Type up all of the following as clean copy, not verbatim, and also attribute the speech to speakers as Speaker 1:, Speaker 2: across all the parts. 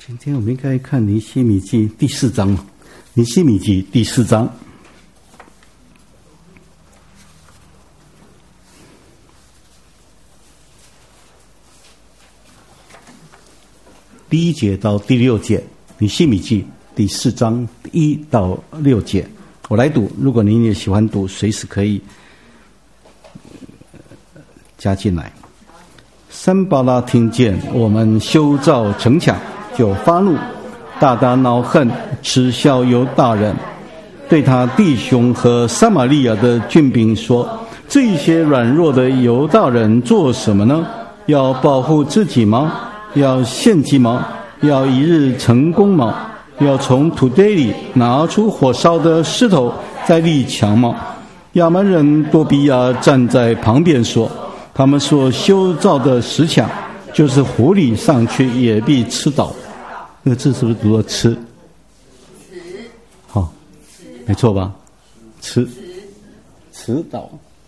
Speaker 1: 今天我们应该看尼希米记第4章。尼希米记第4章第1节到第6节，尼希米记第4章1到6节，我来读。如果您也喜欢读，随时可以加进来。参巴拉听见我们修造城墙，就发怒，大大恼恨，嗤笑犹大人，对他弟兄和撒玛利亚的军兵说：这些软弱的犹大人做什么呢？要保护自己吗？要献祭吗？要一日成功吗？要从土堆里拿出火烧的石头再立墙吗？亚扪人多比亚站在旁边说：他们所修造的石墙，就是狐狸上去也必吃倒。那个字是不是读作吃？好，没错吧？吃倒。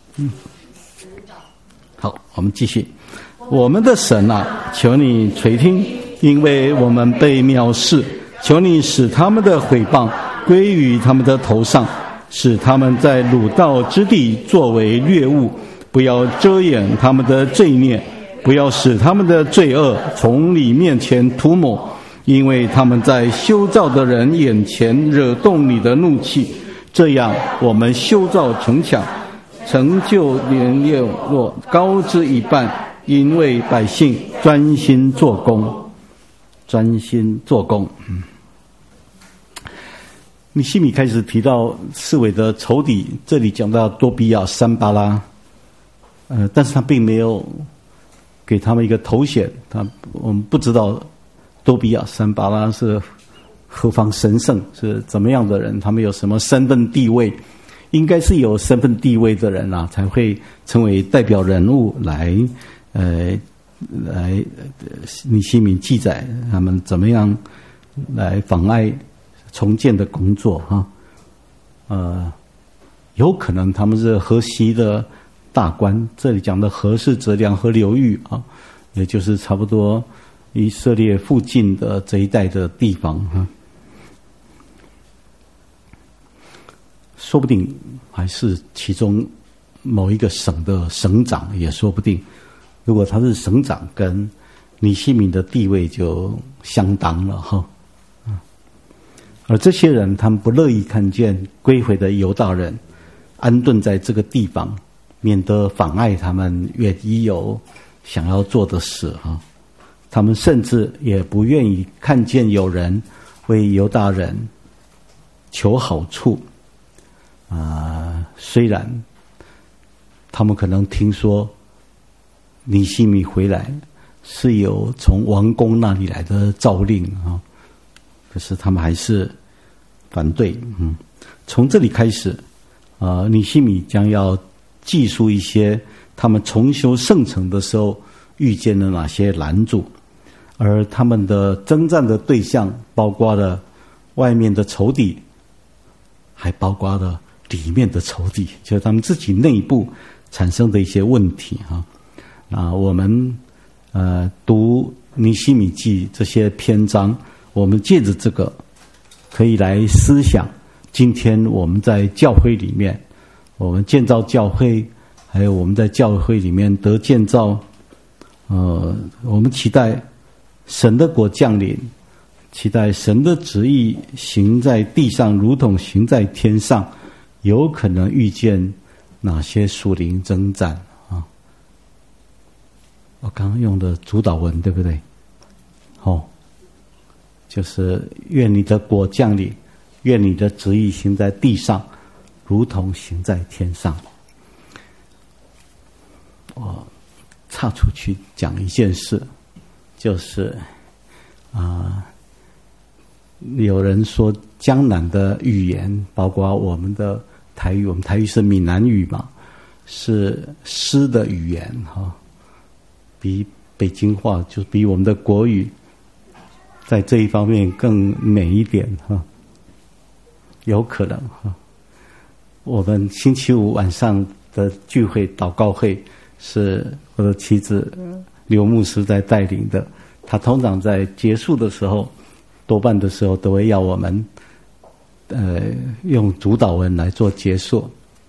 Speaker 1: 好，我们继续。我们的神啊，求你垂听，因为我们被藐视，求你使他们的毁谤归于他们的头上，使他们在鲁道之地作为掠物，不要遮掩他们的罪孽，不要使他们的罪恶从你面前涂抹，因为他们在修造的人眼前惹动你的怒气。这样我们修造城墙，成就连业若高之一半，因为百姓专心做工。尼希米开始提到四围的仇敌，这里讲到多比亚、参巴拉，但是他并没有给他们一个头衔，我们不知道多比亚、参巴拉是何方神圣，是怎么样的人，他们有什么身份地位，应该是有身份地位的人啊，才会成为代表人物来尼希米记载他们怎么样来妨碍重建的工作有可能他们是河西的大官，这里讲的河是指两河流域也就是差不多以色列附近的这一带的地方说不定还是其中某一个省的省长也说不定。如果他是省长，跟尼希米的地位就相当了而这些人他们不乐意看见归回的犹大人安顿在这个地方，免得妨碍他们愿意有想要做的事他们甚至也不愿意看见有人为犹大人求好处虽然他们可能听说尼希米回来是有从王宫那里来的诏令可是他们还是反对从这里开始尼希米将要记述一些他们重修圣城的时候遇见了哪些拦阻，而他们的征战的对象包括了外面的仇敌，还包括了里面的仇敌，就是他们自己内部产生的一些问题我们读尼希米记这些篇章，我们借着这个可以来思想今天我们在教会里面，我们建造教会，还有我们在教会里面得建造我们期待神的国降临，期待神的旨意行在地上如同行在天上，有可能遇见哪些属灵征战我刚刚用的主导文对不对？就是愿你的国降临，愿你的旨意行在地上如同行在天上。我岔出去讲一件事，就是有人说江南的语言，包括我们的台语，我们台语是闽南语嘛，是诗的语言比北京话，就比我们的国语在这一方面更美一点有可能我们星期五晚上的聚会祷告会是我的妻子刘牧师在带领的，他通常在结束的时候多半的时候都会要我们用主导文来做结束。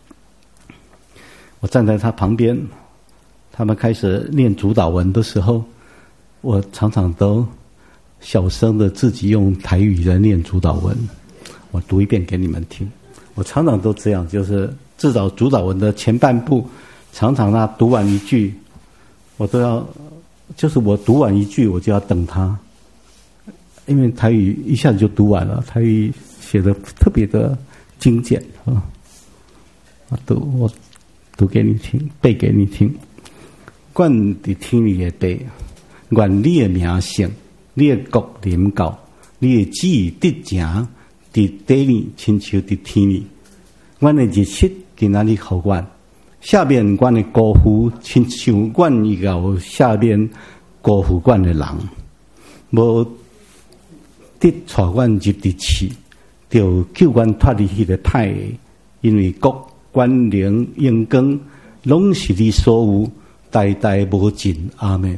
Speaker 1: 我站在他旁边，他们开始念主导文的时候，我常常都小声的自己用台语来念主导文，我读一遍给你们听。我常常都这样，就是至少主导文的前半部，常常他读完一句，我都要，就是我读完一句，我就要等他，因为台语一下子就读完了，台语写的特别的精简啊。我读给你听，背给你听。愿伫天里的地，愿你的名声，你的国临到，你的旨意得成，伫地里亲像伫天里。阮的日子今仔日互阮，下面阮的辜负，亲像阮以后下面辜负阮的人，无得带阮入伫去，就救阮脱离迄个歹的，因为国权能荣光，拢是你所有。代代无尽，阿们。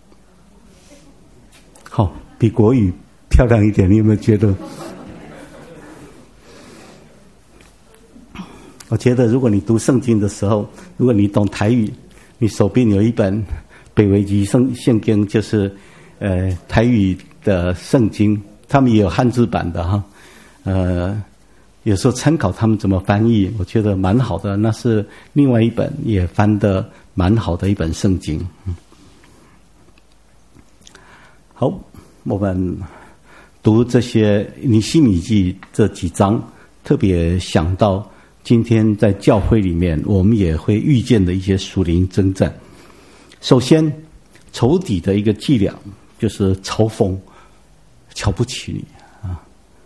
Speaker 1: 好，比国语漂亮一点，你有没有觉得？我觉得，如果你读圣经的时候，如果你懂台语，你手边有一本北维基圣经，就是台语的圣经，他们也有汉字版的哈。有时候参考他们怎么翻译，我觉得蛮好的。那是另外一本也翻得蛮好的一本圣经。好，我们读这些尼希米记这几章，特别想到今天在教会里面，我们也会遇见的一些属灵征战。首先，仇敌的一个伎俩就是嘲讽、瞧不起你啊，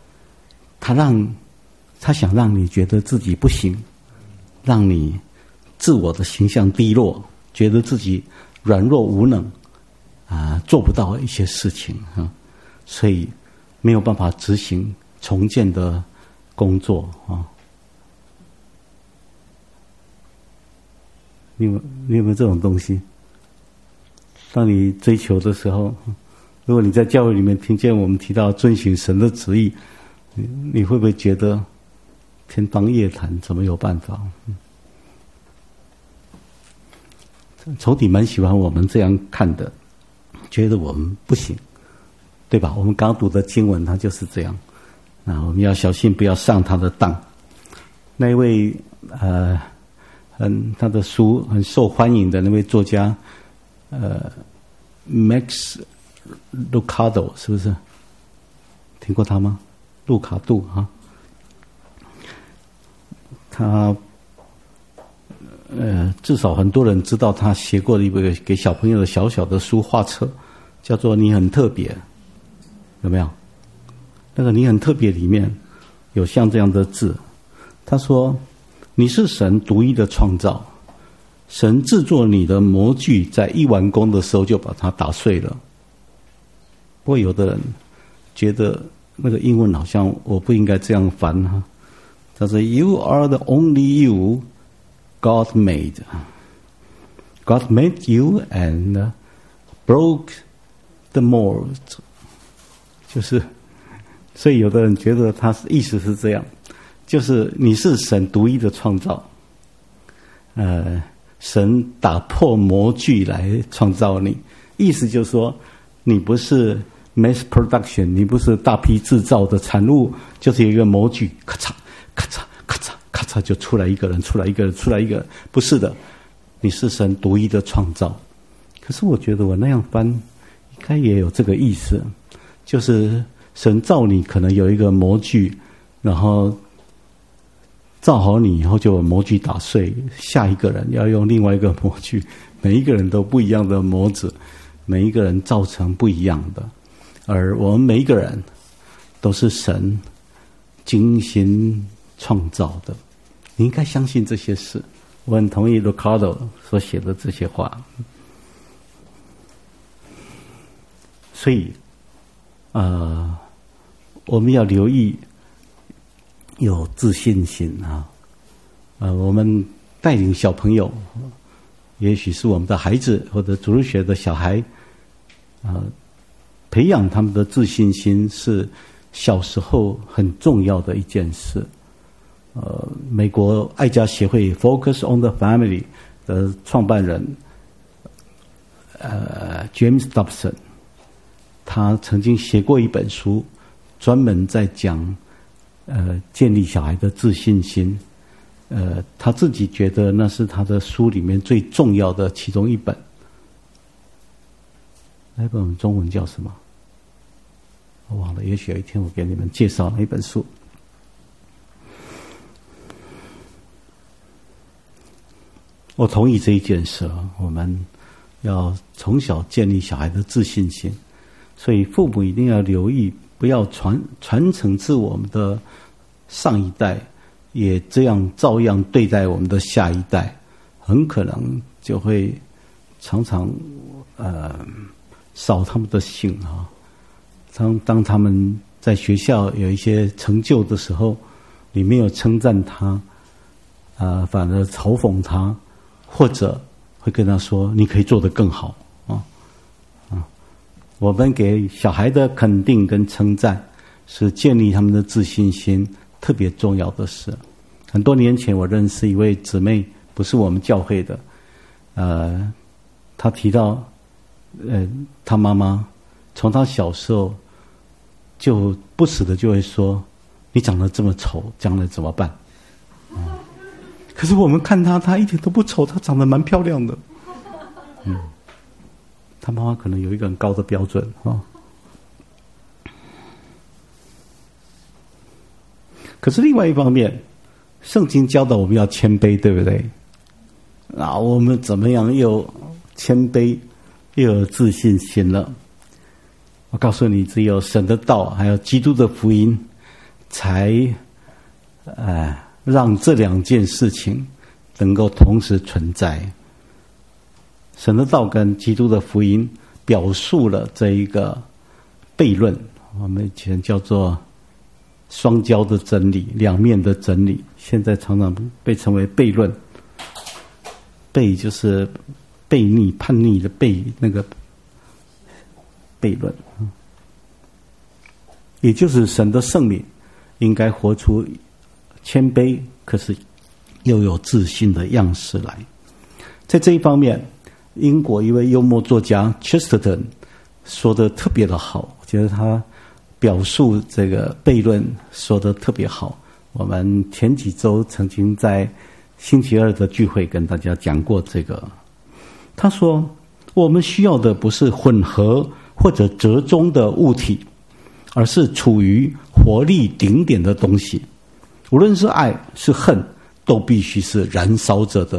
Speaker 1: 他想让你觉得自己不行，让你自我的形象低落，觉得自己软弱无能啊，做不到一些事情啊，所以没有办法执行重建的工作啊。你有没有这种东西？当你追求的时候，如果你在教会里面听见我们提到遵行神的旨意，你会不会觉得天方夜谭，怎么有办法？仇敌蛮喜欢我们这样看的，觉得我们不行，对吧？我们刚读的经文，它就是这样。那我们要小心，不要上他的当。那一位他的书很受欢迎的那位作家Max Lucado， 是不是？听过他吗？路卡杜啊。他至少很多人知道他写过的一个给小朋友的小小的书画册，叫做《你很特别》，有没有？那个《你很特别》里面有像这样的字，他说：“你是神独一的创造，神制作你的模具，在一完工的时候就把它打碎了。”不过有的人觉得那个英文好像我不应该这样翻哈。他说 ：“You are the only you God made. God made you and broke the mold。”就是，所以有的人觉得他意思是这样，就是你是神独一的创造，神打破模具来创造你，意思就是说你不是 mass production， 你不是大批制造的产物，就是有一个模具，咔嚓。咔嚓咔嚓咔嚓就出来一个人，出来一个人，出来一个人，不是的，你是神独一的创造。可是我觉得我那样翻，应该也有这个意思，就是神造你可能有一个模具，然后造好你以后就有模具打碎，下一个人要用另外一个模具，每一个人都不一样的模子，每一个人造成不一样的，而我们每一个人都是神精心创造的，你应该相信这些事。我很同意 Lucado 所写的这些话。所以我们要留意有自信心啊。我们带领小朋友，也许是我们的孩子或者主日学的小孩培养他们的自信心是小时候很重要的一件事。美国爱家协会 Focus on the Family 的创办人James Dobson， 他曾经写过一本书，专门在讲建立小孩的自信心。他自己觉得那是他的书里面最重要的其中一本。那本中文叫什么？我忘了，也许有一天我给你们介绍那一本书。我同意这一件事，我们要从小建立小孩的自信心，所以父母一定要留意，不要传承自我们的上一代，也这样照样对待我们的下一代，很可能就会常常扫他们的兴啊。当他们在学校有一些成就的时候，你没有称赞他，反而嘲讽他，或者会跟他说你可以做得更好啊。我们给小孩的肯定跟称赞是建立他们的自信心特别重要的事。很多年前我认识一位姊妹，不是我们教会的，她提到她妈妈从她小时候就不时的就会说你长得这么丑，将来怎么办？可是我们看她一点都不丑，她长得蛮漂亮的。她妈妈可能有一个很高的标准啊。可是另外一方面，圣经教导我们要谦卑，对不对？我们怎么样又谦卑又有自信心了？我告诉你，只有神的道还有基督的福音，才让这两件事情能够同时存在。神的道跟基督的福音表述了这一个悖论，我们以前叫做双交的真理，两面的真理，现在常常被称为悖论。悖就是悖逆、叛逆的悖，那个悖论，也就是神的圣灵应该活出谦卑，可是又有自信的样式来。在这一方面，英国一位幽默作家 Chesterton 说的特别的好，我觉得他表述这个悖论说得特别好。我们前几周曾经在星期二的聚会跟大家讲过这个。他说，我们需要的不是混合或者折中的物体，而是处于活力顶点的东西。无论是爱是恨，都必须是燃烧着的。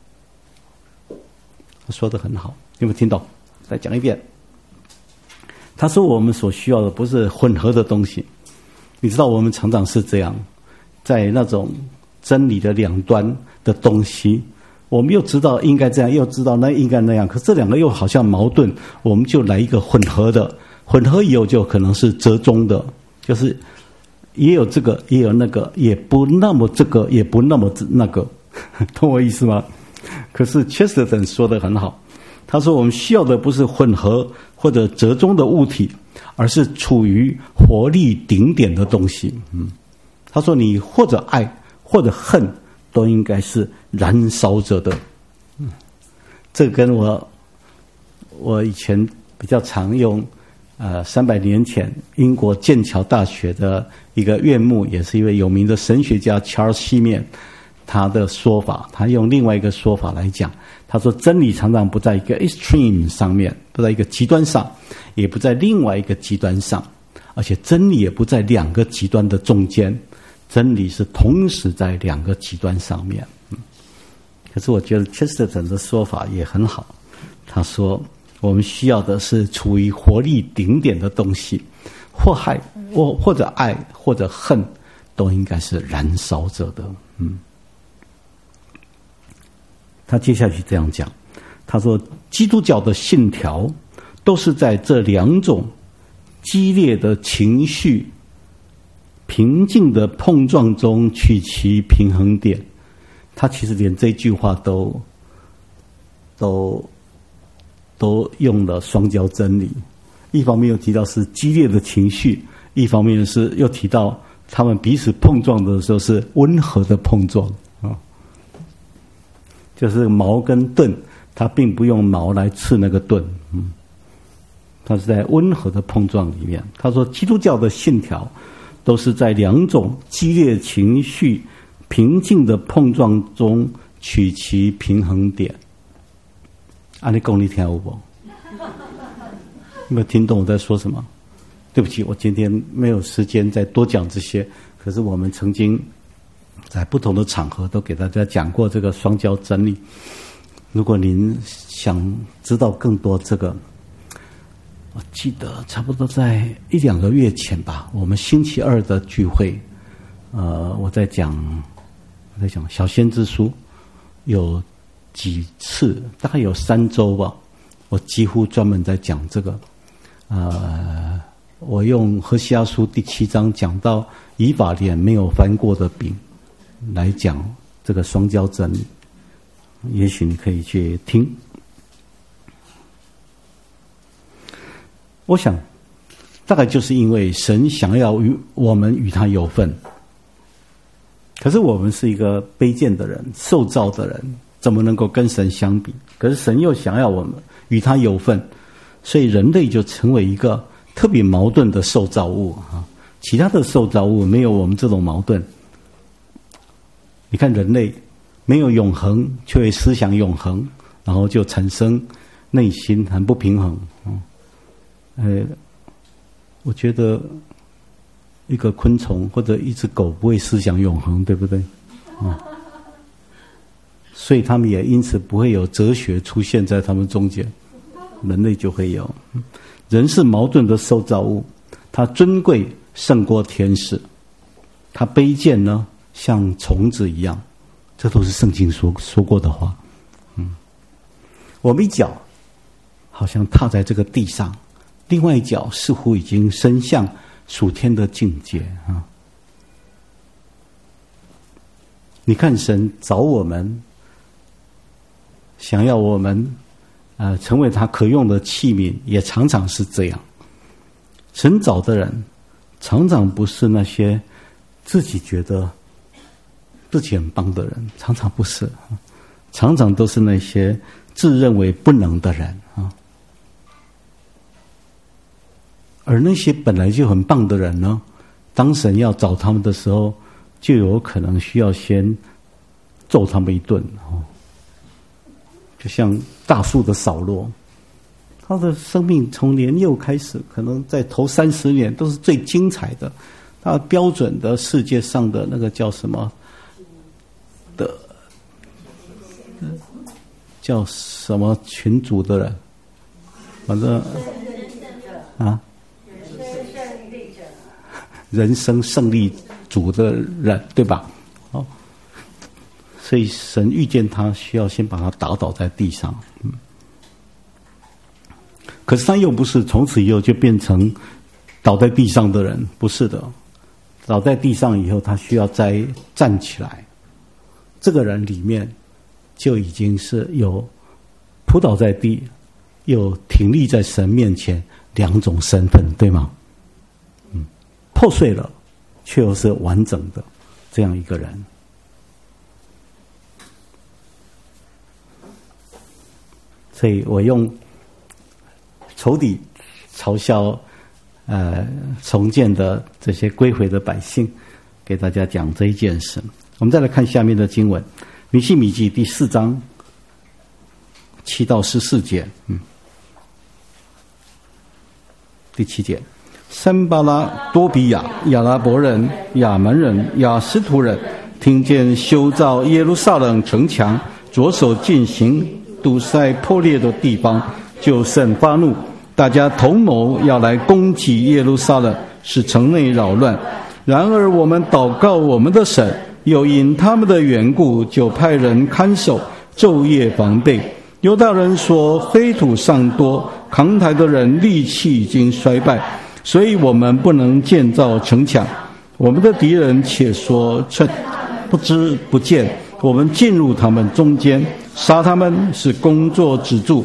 Speaker 1: 他说得很好，有没有听到？再讲一遍。他说我们所需要的不是混合的东西。你知道我们常常是这样，在那种真理的两端的东西，我们又知道应该这样，又知道那应该那样，可这两个又好像矛盾，我们就来一个混合的，混合以后就可能是折中的，就是也有这个也有那个，也不那么这个也不那么那个，懂我意思吗？可是 Chesterton 说得很好，他说我们需要的不是混合或者折中的物体，而是处于活力顶点的东西。他说你或者爱或者恨都应该是燃烧着的。这跟我以前比较常用300年前英国剑桥大学的一个院牧，也是一位有名的神学家 Charles Simeon， 他的说法，他用另外一个说法来讲，他说真理常常不在一个 extreme 上面，不在一个极端上，也不在另外一个极端上，而且真理也不在两个极端的中间，真理是同时在两个极端上面。可是我觉得 Chesterton 的说法也很好，他说我们需要的是处于活力顶点的东西，或者爱或者恨都应该是燃烧着的。他接下去这样讲，他说基督教的信条都是在这两种激烈的情绪平静的碰撞中取其平衡点。他其实连这句话都用了双交真理， 一方面又提到是激烈的情绪，一方面是又提到他们彼此碰撞的时候是温和的碰撞啊，就是矛跟盾，他并不用矛来刺那个盾，他是在温和的碰撞里面。他说，基督教的信条都是在两种激烈情绪平静的碰撞中取其平衡点。你说你听有没有？有没有听懂我在说什么？对不起，我今天没有时间再多讲这些。可是我们曾经在不同的场合都给大家讲过这个双交真理。如果您想知道更多这个，我记得差不多在1-2个月前吧，我们星期二的聚会，我在讲小先知书，有几次，大概有3周吧，我几乎专门在讲这个。我用何西阿书第7章讲到以法莲没有翻过的饼来讲这个双交真理，也许你可以去听。我想大概就是因为神想要我们与他有份，可是我们是一个卑贱的人，受造的人，怎么能够跟神相比？可是神又想要我们与他有份，所以人类就成为一个特别矛盾的受造物啊！其他的受造物没有我们这种矛盾。你看人类没有永恒，却会思想永恒，然后就产生内心很不平衡。我觉得一个昆虫或者一只狗不会思想永恒，对不对？所以他们也因此不会有哲学出现在他们中间，人类就会有。人是矛盾的受造物，他尊贵胜过天使，他卑贱呢像虫子一样，这都是圣经说过的话。我们一脚好像踏在这个地上，另外一脚似乎已经升向属天的境界啊！你看神找我们，想要我们成为他可用的器皿，也常常是这样。神找的人常常不是那些自己觉得自己很棒的人，常常不是，常常都是那些自认为不能的人啊。而那些本来就很棒的人呢，当神要找他们的时候，就有可能需要先揍他们一顿。就像大树的扫罗，他的生命从年幼开始，可能在头30年都是最精彩的，他标准的世界上的那个叫什么的，叫什么群组的人，反正人生胜利组的人，对吧？所以神遇见他，需要先把他打倒在地上。可是他又不是从此以后就变成倒在地上的人，不是的。倒在地上以后，他需要再站起来。这个人里面就已经是有扑倒在地，又挺立在神面前2种身份，对吗？破碎了，却又是完整的这样一个人。所以我用仇敌嘲笑重建的这些归回的百姓，给大家讲这一件事。我们再来看下面的经文，尼希米记第4章7到14节。第7节，参巴拉、多比亚、亚拉伯人、亚门人、亚斯图人听见修造耶路撒冷城墙，着手进行，堵塞破裂的地方，就甚发怒，大家同谋要来攻击耶路撒冷，使城内扰乱。然而我们祷告我们的神，又因他们的缘故，就派人看守，昼夜防备。犹大人说，非土尚多，扛抬的人力气已经衰败，所以我们不能建造城墙。我们的敌人且说，趁不知不见，我们进入他们中间，杀他们，使工作止住。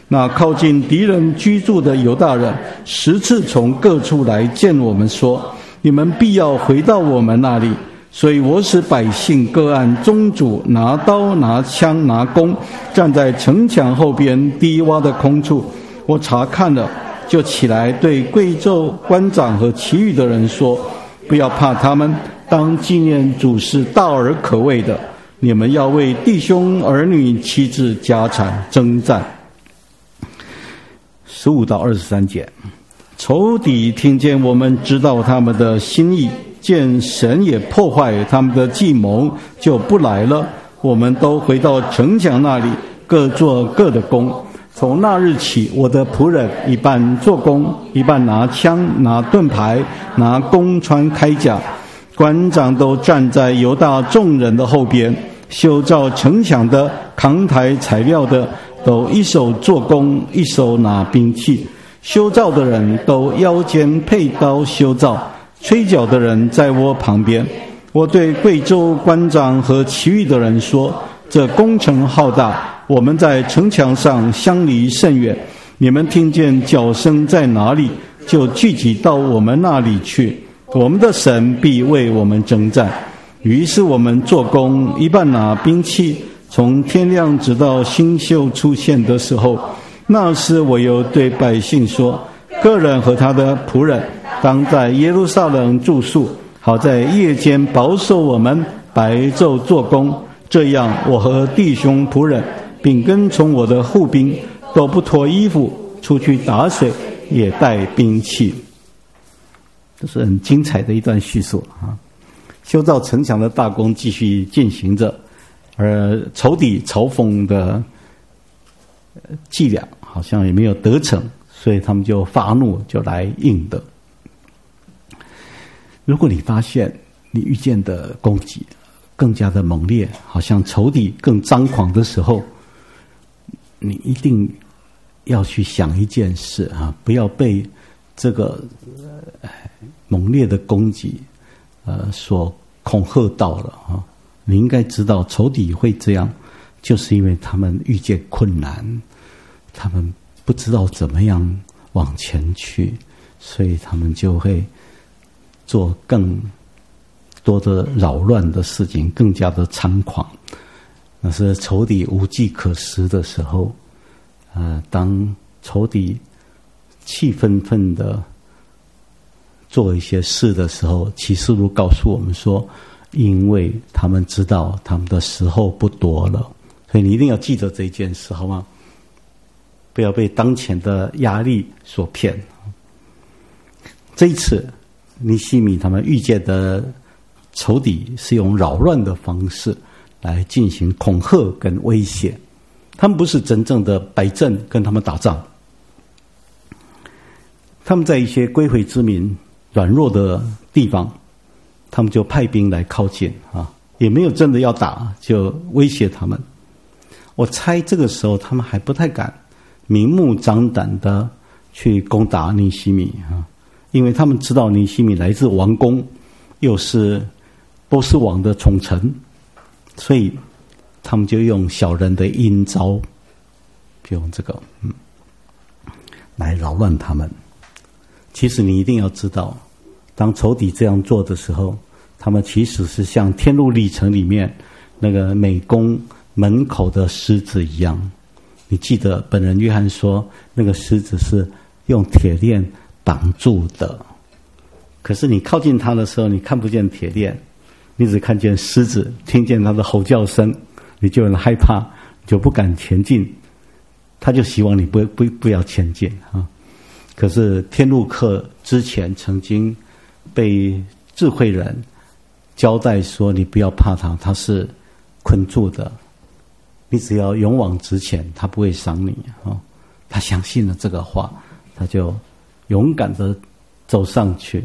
Speaker 1: 那靠近敌人居住的犹大人10次从各处来见我们说，你们必要回到我们那里。所以我使百姓各按宗主拿刀拿枪拿弓，站在城墙后边低洼的空处。我查看了，就起来对贵胄官长和其余的人说，不要怕他们，当纪念主是大而可畏的。你们要为弟兄儿女妻子家产征战。15到23节，仇敌听见我们知道他们的心意，见神也破坏他们的计谋，就不来了。我们都回到城墙那里，各做各的工。从那日起，我的仆人一半做工，一半拿枪拿盾牌拿弓穿铠甲。官长都站在犹大众人的后边，修造城墙的扛抬材料的都一手做工，一手拿兵器。修造的人都腰间佩刀修造，吹角的人在我旁边。我对贵胄官长和其余的人说，这工程浩大，我们在城墙上相离甚远，你们听见角声在哪里，就聚集到我们那里去，我们的神必为我们征战。于是我们做工，一半拿兵器，从天亮直到星宿出现的时候。那时我又对百姓说，个人和他的仆人当在耶路撒冷住宿，好在夜间保守我们，白昼做工。这样我和弟兄仆人并跟从我的护兵都不脱衣服，出去打水，也带兵器。这是很精彩的一段叙述啊！修造城墙的大工继续进行着，而仇敌嘲讽的伎俩好像也没有得逞，所以他们就发怒，就来应的。如果你发现你遇见的攻击更加的猛烈，好像仇敌更张狂的时候，你一定要去想一件事啊，不要被这个猛烈的攻击所恐吓到了啊！你应该知道仇敌会这样，就是因为他们遇见困难，他们不知道怎么样往前去，所以他们就会做更多的扰乱的事情，更加的猖狂。那是仇敌无计可施的时候，当仇敌气愤愤的做一些事的时候，启示录告诉我们说，因为他们知道他们的时候不多了。所以你一定要记得这件事，好吗？不要被当前的压力所骗。这一次尼希米他们遇见的仇敌是用扰乱的方式来进行恐吓跟威胁，他们不是真正的摆阵跟他们打仗，他们在一些归回之民软弱的地方，他们就派兵来靠近啊，也没有真的要打，就威胁他们。我猜这个时候他们还不太敢明目张胆的去攻打尼希米啊，因为他们知道尼希米来自王宫，又是波斯王的宠臣，所以他们就用小人的阴招，就用这个来扰乱他们。其实你一定要知道，当仇敌这样做的时候，他们其实是像天路历程里面那个美宫门口的狮子一样。你记得本人约翰说，那个狮子是用铁链绑住的，可是你靠近它的时候，你看不见铁链，你只看见狮子，听见它的吼叫声，你就很害怕，就不敢前进。他就希望你不要前进啊。可是天路客之前曾经被智慧人交代说，你不要怕他，他是困住的，你只要勇往直前，他不会伤你啊。他相信了这个话，他就勇敢的走上去，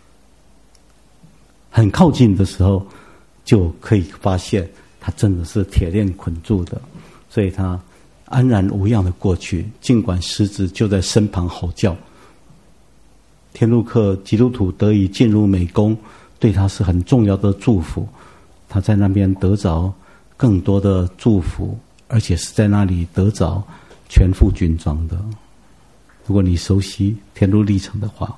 Speaker 1: 很靠近的时候就可以发现他真的是铁链捆住的，所以他安然无恙的过去，尽管狮子就在身旁吼叫。天路客基督徒得以进入美宫，对他是很重要的祝福，他在那边得着更多的祝福，而且是在那里得着全副军装的。如果你熟悉天路历程的话，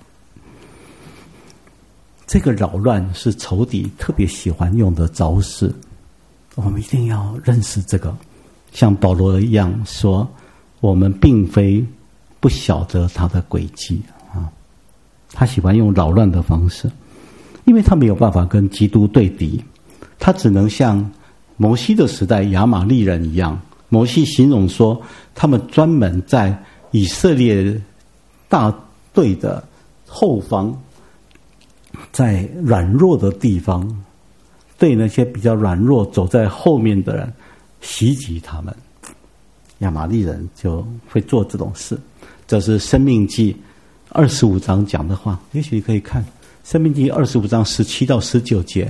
Speaker 1: 这个扰乱是仇敌特别喜欢用的招式，我们一定要认识这个。像保罗一样说，我们并非不晓得他的诡计啊，他喜欢用扰乱的方式，因为他没有办法跟基督对敌，他只能像摩西的时代亚玛利人一样。摩西形容说，他们专门在以色列大队的后方，在软弱的地方，对那些比较软弱走在后面的人袭击他们。亚玛利人就会做这种事，这是申命记25章讲的话，也许你可以看申命记25章17到19节。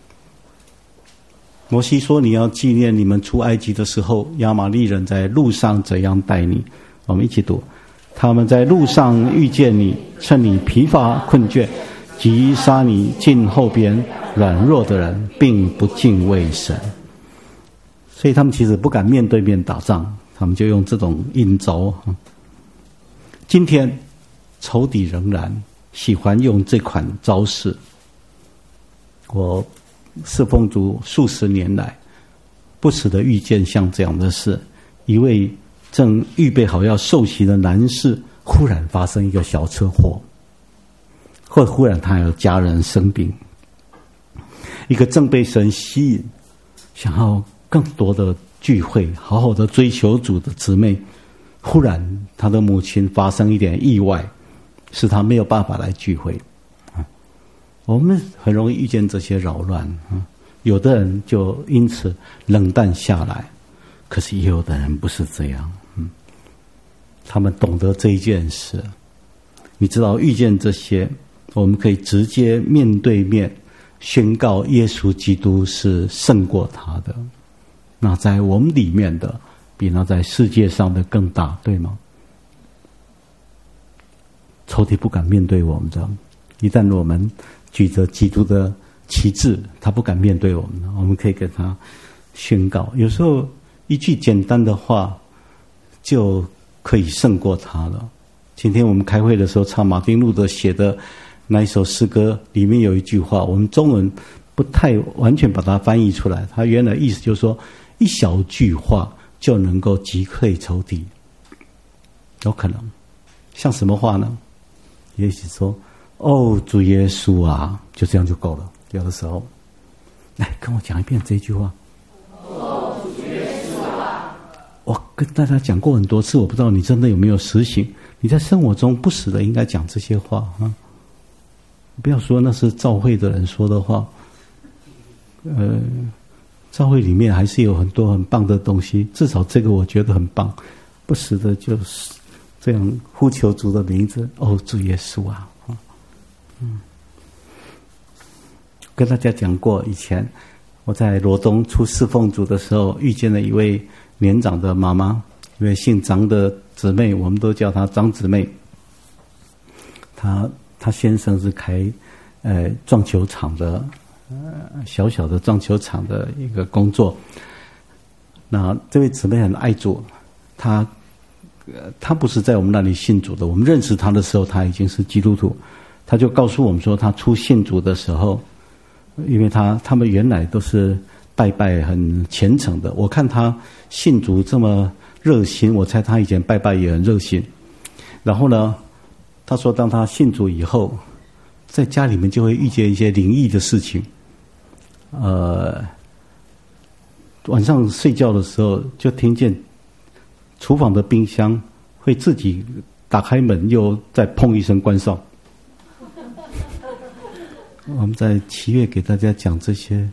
Speaker 1: 摩西说，你要纪念你们出埃及的时候，亚玛利人在路上怎样待你。我们一起读，他们在路上遇见你，趁你疲乏困倦，击杀你近后边软弱的人，并不敬畏神。所以他们其实不敢面对面打仗，他们就用这种阴招。今天仇敌仍然喜欢用这款招式。我侍奉主数十年来，不时的遇见像这样的事。一位正预备好要受洗的男士，忽然发生一个小车祸，或忽然他有家人生病。一个正被神吸引，想要更多的聚会，好好的追求主的姊妹，忽然他的母亲发生一点意外，使他没有办法来聚会。我们很容易遇见这些扰乱，有的人就因此冷淡下来，可是也有的人不是这样，他们懂得这一件事。你知道，遇见这些，我们可以直接面对面宣告耶稣基督是胜过他的。那在我们里面的，比那在世界上的更大，对吗？仇敌不敢面对我们的，一旦我们举着基督的旗帜，他不敢面对我们，我们可以跟他宣告。有时候一句简单的话就可以胜过他了。今天我们开会的时候唱马丁路德写的那一首诗歌，里面有一句话，我们中文不太完全把它翻译出来，它原来意思就是说，一小句话就能够击溃仇敌。有可能像什么话呢？也许说，哦，主耶稣啊，就这样就够了。有的时候，来跟我讲一遍这句话。哦，主耶稣啊！我跟大家讲过很多次，我不知道你真的有没有实行。你在生活中不时的应该讲这些话啊！不要说那是教会的人说的话。教会里面还是有很多很棒的东西，至少这个我觉得很棒。不时的就是这样呼求主的名字，哦，主耶稣啊！跟大家讲过，以前我在罗东出侍奉主的时候，遇见了一位年长的妈妈，一位姓张的姊妹，我们都叫她张姊妹。她先生是开撞球场的，小小的撞球场的一个工作。那这位姊妹很爱主，她不是在我们那里信主的，我们认识她的时候，她已经是基督徒。她就告诉我们说，她初信主的时候，因为他们原来都是拜拜很虔诚的，我看她信主这么热心，我猜她以前拜拜也很热心。然后呢，她说当她信主以后，在家里面就会遇见一些灵异的事情。晚上睡觉的时候就听见厨房的冰箱会自己打开门，又再砰一声关上。我们在7月给大家讲这些，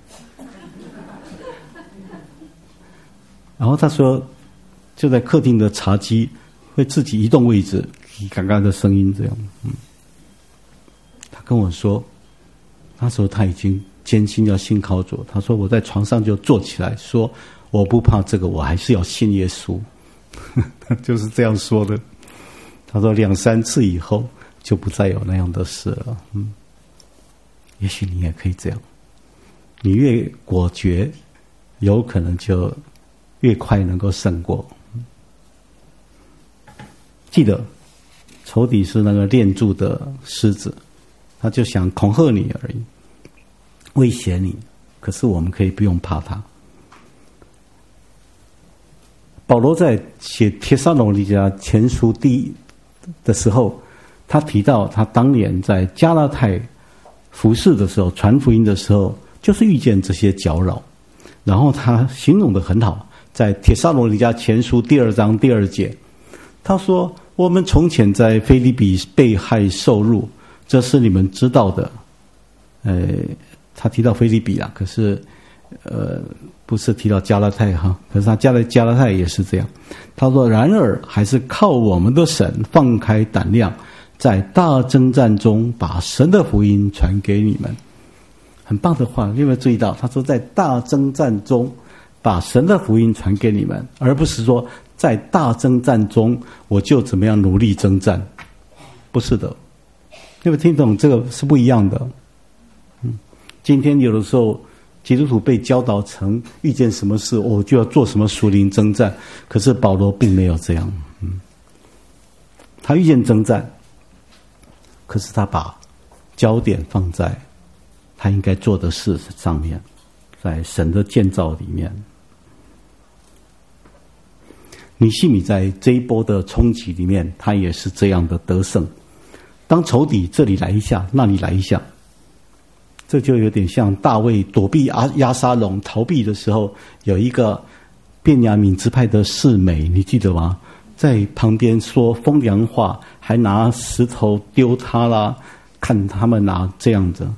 Speaker 1: 然后他说，就在客厅的茶几会自己移动位置，嘎嘎的声音这样。他跟我说，那时候他已经坚信要信靠主。他说我在床上就坐起来说，我不怕这个，我还是要信耶稣。就是这样说的。他说2、3次以后就不再有那样的事了。也许你也可以这样，你越果决，有可能就越快能够胜过。 记得，仇敌是那个链住的狮子，他就想恐吓你而已，威胁你。可是我们可以不用怕他。保罗在写帖撒罗尼迦前书的时候，他提到他当年在加拉太服事的时候，传福音的时候，就是遇见这些搅扰。然后他形容得很好，在帖撒罗尼迦前书2章2节，他说：“我们从前在腓立比被害受辱，这是你们知道的。”他提到腓立比啦，可是不是提到加拉太哈，可是他加拉太也是这样。他说：“然而还是靠我们的神放开胆量，在大征战中把神的福音传给你们。”很棒的话，你有没有注意到？他说在大征战中把神的福音传给你们，而不是说在大征战中我就怎么样努力征战，不是的。有没有听懂？这个是不一样的。今天有的时候基督徒被教导成遇见什么事我就要做什么属灵征战，可是保罗并没有这样。他遇见征战，可是他把焦点放在他应该做的事上面，在神的建造里面。尼希米在这一波的冲击里面，他也是这样的得胜。当仇敌这里来一下，那里来一下，这就有点像大卫躲避押沙龙逃避的时候，有一个便雅悯支派的示每，你记得吗？在旁边说风凉话，还拿石头丢他啦，看他们拿这样子，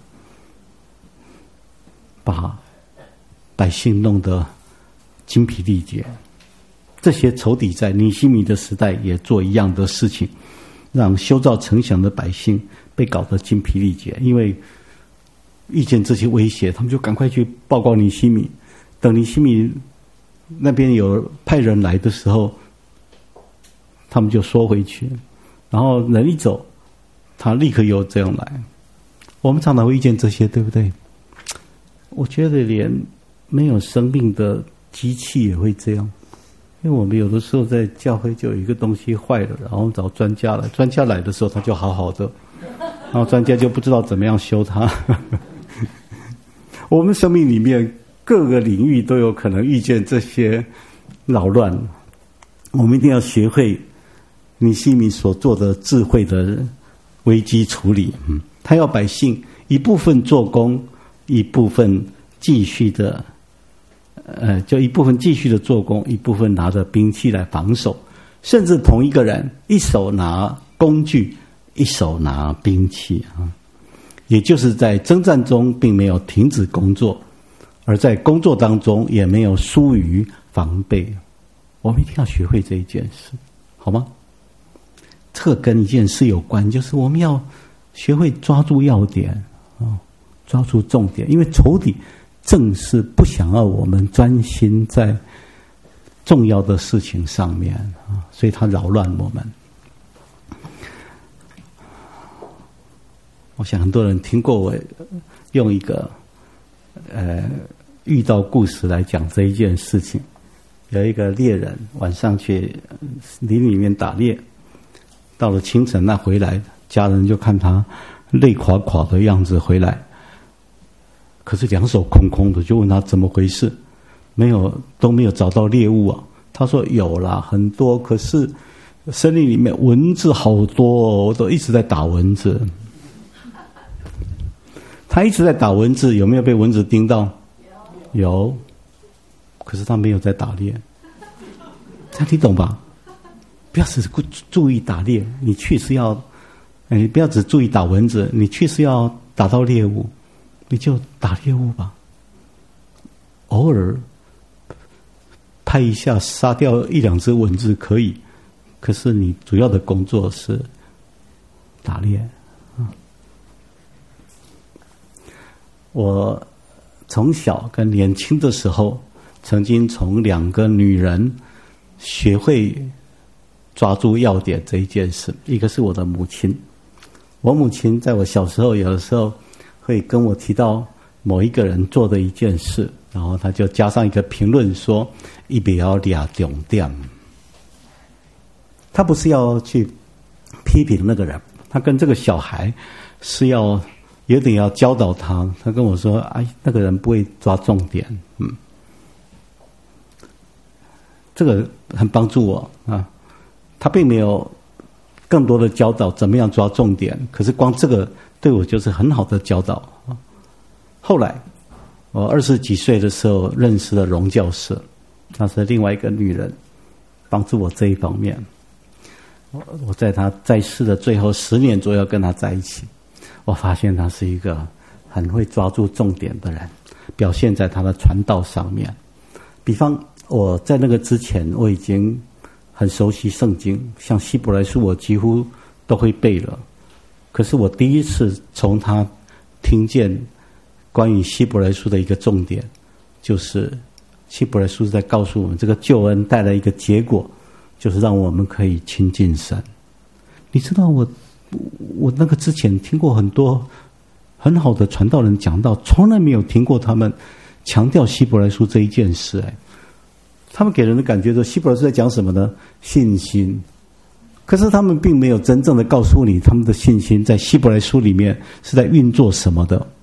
Speaker 1: 把百姓弄得精疲力竭。这些仇敌在尼希米的时代也做一样的事情，让修造城墙的百姓被搞得精疲力竭。因为遇见这些威胁，他们就赶快去报告尼希米。等尼希米那边有派人来的时候，他们就缩回去，然后人一走，他立刻又这样来。我们常常会遇见这些，对不对？我觉得连没有生命的机器也会这样，因为我们有的时候在教会就有一个东西坏了，然后找专家来，专家来的时候他就好好的，然后专家就不知道怎么样修它。我们生命里面各个领域都有可能遇见这些扰乱，我们一定要学会尼希米所做的智慧的危机处理。他要百姓一部分做工，一部分继续的就一部分继续的做工，一部分拿着兵器来防守，甚至同一个人一手拿工具，一手拿兵器啊。也就是在征战中并没有停止工作，而在工作当中也没有疏于防备。我们一定要学会这一件事，好吗？这跟一件事有关，就是我们要学会抓住要点，抓住重点。因为仇敌正是不想要我们专心在重要的事情上面，所以他扰乱我们。我想很多人听过我用一个遇到故事来讲这一件事情。有一个猎人晚上去林里面打猎，到了清晨他回来，家人就看他累垮垮的样子回来，可是两手空空的，就问他怎么回事，都没有找到猎物啊。他说有啦，很多，可是森林里面蚊子好多哦，我都一直在打蚊子。他一直在打蚊子，有没有被蚊子叮到？有，可是他没有在打猎。这样你懂吧？不要只注意打猎，你去是要，你不要只注意打蚊子，你去是要打到猎物，你就打猎物吧。偶尔拍一下，杀掉一两只蚊子可以，可是你主要的工作是打猎。我从小跟年轻的时候，曾经从2个女人学会抓住要点这一件事。一个是我的母亲，我母亲在我小时候有的时候会跟我提到某一个人做的一件事，然后他就加上一个评论说，伊不要抓重点。 他不是要去批评那个人，他跟这个小孩是要有点要教导他。他跟我说：“哎，那个人不会抓重点。”这个很帮助我啊。他并没有更多的教导怎么样抓重点，可是光这个对我就是很好的教导啊。后来我20几岁的时候认识了荣教师，她是另外一个女人，帮助我这一方面。我在她在世的最后10年左右跟她在一起，我发现她是一个很会抓住重点的人，表现在她的传道上面。比方我在那个之前我已经很熟悉圣经，像希伯来书我几乎都会背了。可是我第一次从她听见关于希伯来书的一个重点，就是希伯来书是在告诉我们，这个救恩带来一个结果，就是让我们可以亲近神。你知道我那个之前听过很多很好的传道人讲到，从来没有听过他们强调希伯来书这一件事。他们给人的感觉说希伯来书在讲什么呢？信心。可是他们并没有真正的告诉你，他们的信心在希伯来书里面是在运作什么的。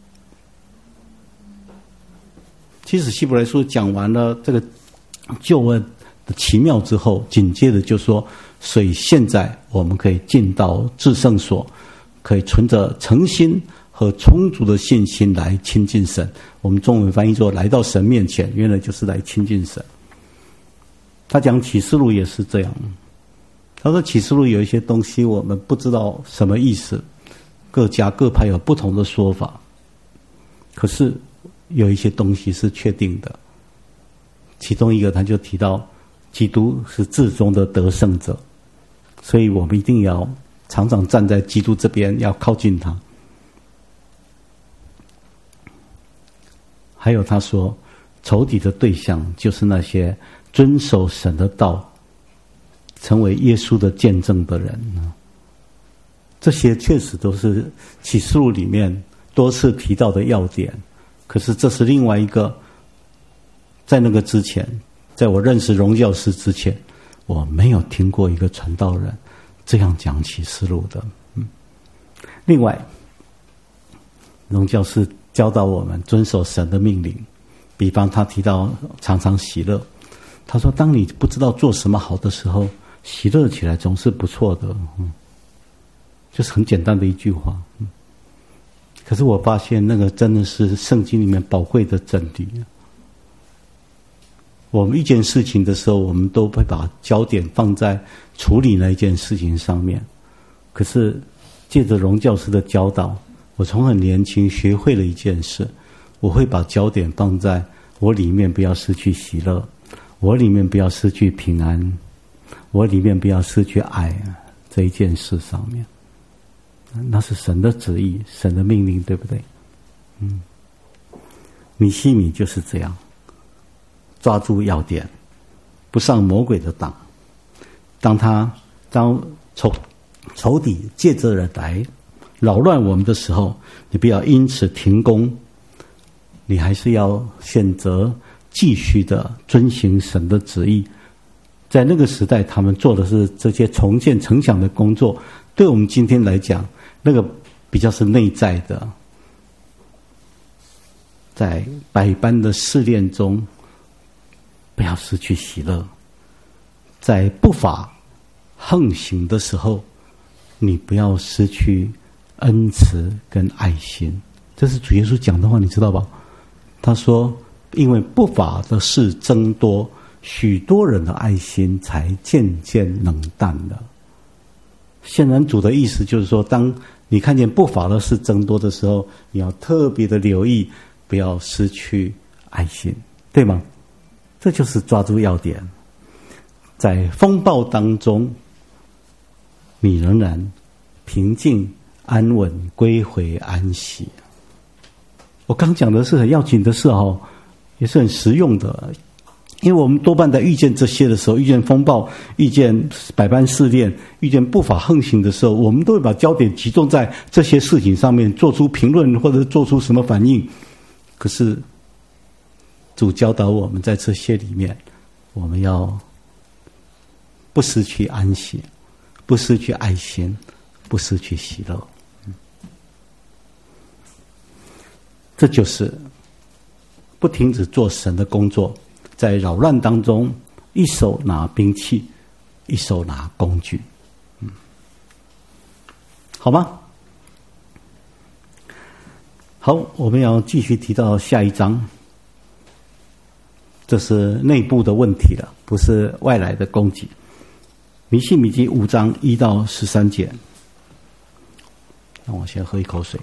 Speaker 1: 其实希伯来书讲完了这个救恩的奇妙之后，紧接着就说，所以现在我们可以进到至圣所，可以存着诚心和充足的信心来亲近神。我们中文翻译作来到神面前，原来就是来亲近神。他讲启示录也是这样，他说启示录有一些东西我们不知道什么意思，各家各派有不同的说法，可是有一些东西是确定的。其中一个他就提到基督是至终的得胜者，所以我们一定要常常站在基督这边，要靠近他。还有他说仇敌的对象就是那些遵守神的道，成为耶稣的见证的人。这些确实都是启示录里面多次提到的要点。可是这是另外一个，在那个之前，在我认识荣教师之前，我没有听过一个传道人这样讲启示录的。另外，荣教师教导我们遵守神的命令，比方他提到常常喜乐。他说当你不知道做什么好的时候，喜乐起来总是不错的。就是很简单的一句话。可是我发现那个真的是圣经里面宝贵的真理。我们一件事情的时候，我们都会把焦点放在处理那一件事情上面。可是借着荣教师的教导，我从很年轻学会了一件事，我会把焦点放在我里面不要失去喜乐，我里面不要失去平安，我里面不要失去爱这一件事上面。那是神的旨意，神的命令，对不对？尼希米就是这样，抓住要点，不上魔鬼的当。当仇敌借着人来扰乱我们的时候，你不要因此停工，你还是要选择继续的遵行神的旨意。在那个时代，他们做的是这些重建城墙的工作，对我们今天来讲，那个比较是内在的，在百般的试炼中，不要失去喜乐。在不法横行的时候，你不要失去恩慈跟爱心。这是主耶稣讲的话，你知道吧？他说因为不法的事增多，许多人的爱心才渐渐冷淡了。显然主的意思就是说，当你看见不法的事增多的时候，你要特别的留意，不要失去爱心，对吗？这就是抓住要点。在风暴当中，你仍然平静安稳，归回安息。我刚讲的是很要紧的事哦，也是很实用的。因为我们多半在遇见这些的时候，遇见风暴，遇见百般试炼，遇见不法横行的时候，我们都会把焦点集中在这些事情上面，做出评论或者做出什么反应。可是主教导我们在这些里面，我们要不失去安息，不失去爱心，不失去喜乐。这就是不停止做神的工作，在扰乱当中，一手拿兵器，一手拿工具。好吗？好，我们要继续提到下一章，这是内部的问题了，不是外来的攻击。尼希米记5章1到13节。让我先喝一口水。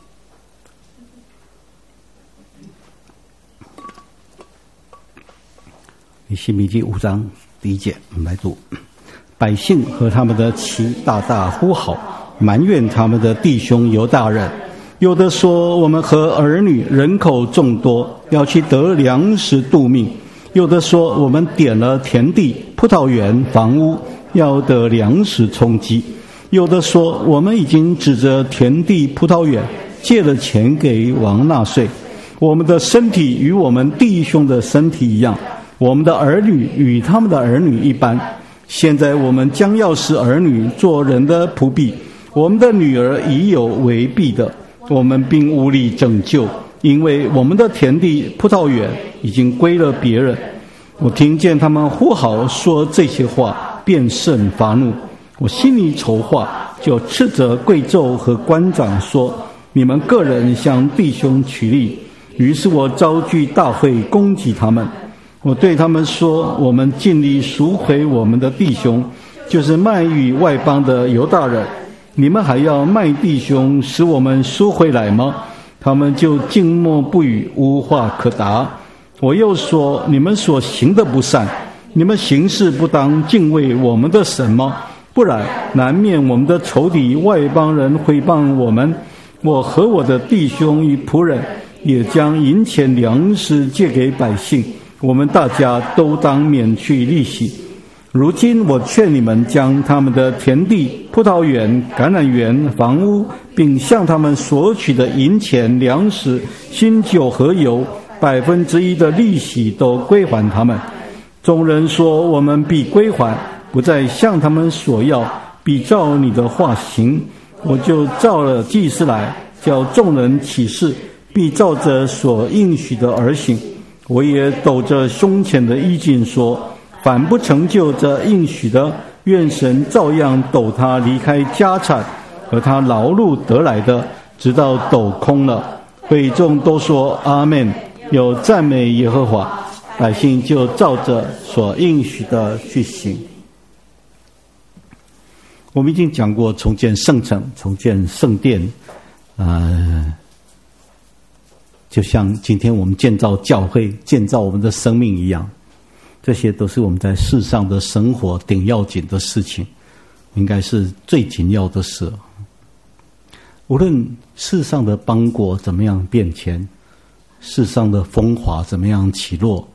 Speaker 1: 尼希米记5章第1节，我们来读：百姓和他们的妻大大呼号，埋怨他们的弟兄犹大人。有的说，我们和儿女人口众多，要去得粮食度命；有的说，我们点了田地、葡萄园、房屋，要得粮食充饥；有的说，我们已经指着田地、葡萄园借了钱给王纳税。我们的身体与我们弟兄的身体一样，我们的儿女与他们的儿女一般。现在我们将要使儿女做人的仆婢，我们的女儿已有为婢的，我们并无力拯救，因为我们的田地、葡萄园已经归了别人。我听见他们呼号说这些话，便甚发怒。我心里筹划，就斥责贵胄和官长说：你们个人向弟兄取利。于是我召聚大会攻击他们。我对他们说：我们尽力赎回我们的弟兄，就是卖与外邦的犹大人。你们还要卖弟兄，使我们赎回来吗？他们就静默不语，无话可答。我又说：你们所行的不善，你们行事不当敬畏我们的神吗？不然，难免我们的仇敌外邦人毁谤我们。我和我的弟兄与仆人也将银钱粮食借给百姓，我们大家都当免去利息。如今我劝你们将他们的田地、葡萄园、橄榄园、房屋，并向他们索取的银钱、粮食、新酒和油1%的利息都归还他们。众人说：我们必归还，不再向他们索要，必照你的话行。我就召了祭司来，叫众人起誓，必照着所应许的而行。我也抖着胸前的衣襟说：凡不成就这应许的，愿神照样抖他离开家产和他劳碌得来的，直到抖空了。会众都说阿们，有赞美耶和华。百姓就照着所应许的去行。我们已经讲过重建圣城、重建圣殿，就像今天我们建造教会、建造我们的生命一样，这些都是我们在世上的生活顶要紧的事情，应该是最紧要的事。无论世上的邦国怎么样变迁，世上的风华怎么样起落，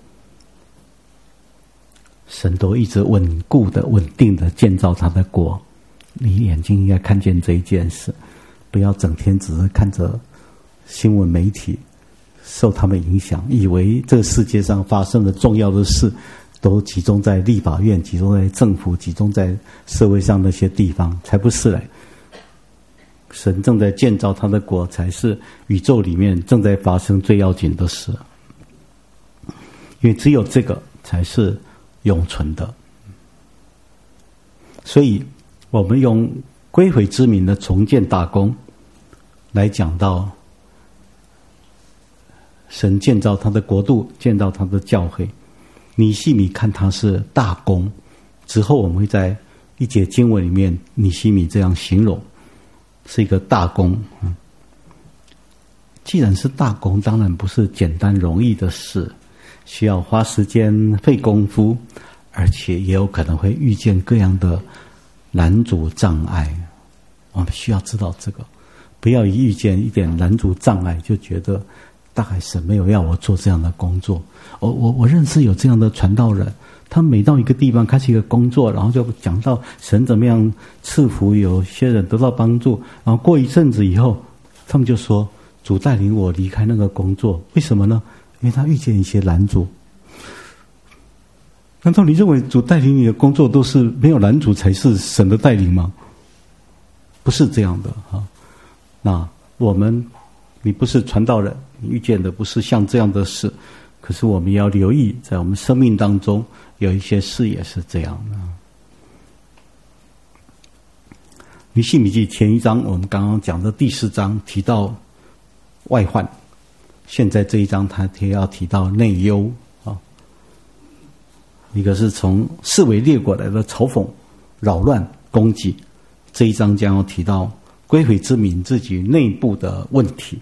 Speaker 1: 神都一直稳固的、稳定的建造他的国。你眼睛应该看见这一件事，不要整天只是看着新闻媒体，受他们影响，以为这个世界上发生的重要的事都集中在立法院、集中在政府、集中在社会上那些地方，才不是嘞。神正在建造他的国，才是宇宙里面正在发生最要紧的事，因为只有这个才是永存的。所以我们用归回之民的重建大功来讲到神建造他的国度，建造他的教会。尼希米看他是大功，之后我们会在一节经文里面，尼希米这样形容，是一个大功。既然是大功，当然不是简单容易的事，需要花时间、费功夫，而且也有可能会遇见各样的拦阻障碍。我们需要知道这个，不要一遇见一点拦阻障碍就觉得大概神没有要我做这样的工作。我认识有这样的传道人，他每到一个地方开始一个工作，然后就讲到神怎么样赐福有些人得到帮助，然后过一阵子以后，他们就说主带领我离开那个工作。为什么呢？因为他遇见一些拦阻。 难道你认为主带领你的工作都是没有拦阻才是神的带领吗？不是这样的啊。那你不是传道人，你遇见的不是像这样的事，可是我们要留意，在我们生命当中有一些事也是这样的。尼希米记前一章我们刚刚讲的第4章提到外患，现在这一章他也要提到内忧啊。一个是从四围列国来的嘲讽、扰乱、攻击，这一章将要提到归回之民自己内部的问题。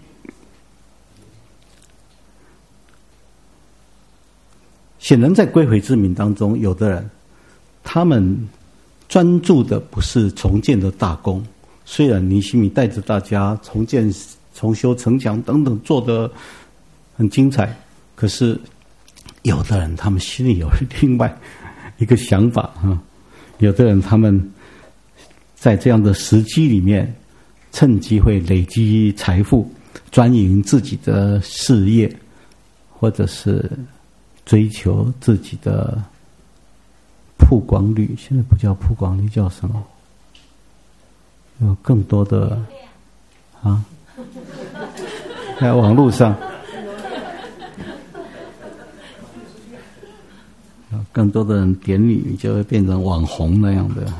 Speaker 1: 显然在归回之民当中，有的人他们专注的不是重建的大功，虽然尼希米带着大家重建、重修城墙等等做得很精彩，可是有的人他们心里有另外一个想法啊。有的人他们在这样的时机里面，趁机会累积财富，专营自己的事业，或者是追求自己的曝光率，现在不叫曝光率，叫什么？有更多的啊，在网络上有更多的人点你，就会变成网红那样的。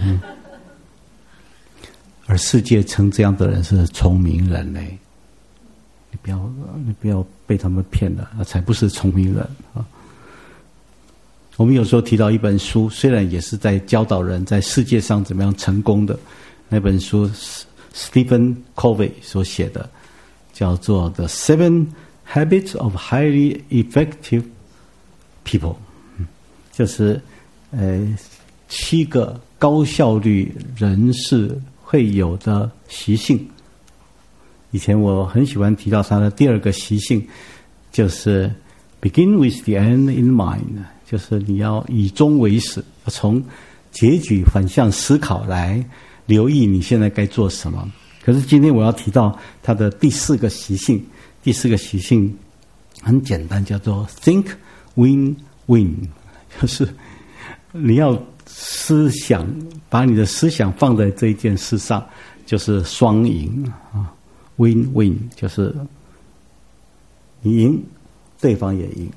Speaker 1: 而世界称这样的人是聪明人嘞，你不要被他们骗了，那才不是聪明人啊。我们有时候提到一本书，虽然也是在教导人在世界上怎么样成功的，那本书 Stephen Covey 所写的，叫做 The 7 Habits of Highly Effective People， 就是7个高效率人士会有的习性。以前我很喜欢提到他的第2个习性，就是 Begin with the end in mind，就是你要以终为始，从结局反向思考来留意你现在该做什么。可是今天我要提到它的第4个习性，第4个习性很简单，叫做 Think Win Win， 就是你要思想，把你的思想放在这一件事上，就是双赢啊 ，Win Win， 就是你赢，对方也赢。